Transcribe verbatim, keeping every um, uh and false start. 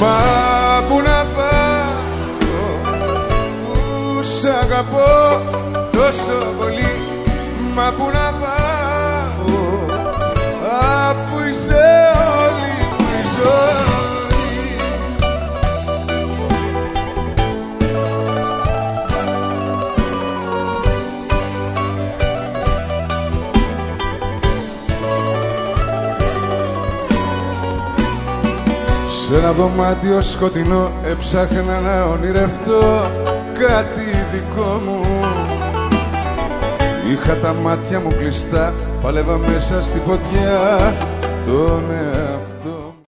Μα πού να πάω που σ' αγαπώ τόσο πολύ, μα πού να πάω αφού είσαι όλη μου η ζωή. Σ' ένα δωμάτιο σκοτεινό έψαχνα να ονειρευτώ κάτι δικό μου. Είχα τα μάτια μου κλειστά, παλεύα μέσα στη φωτιά τον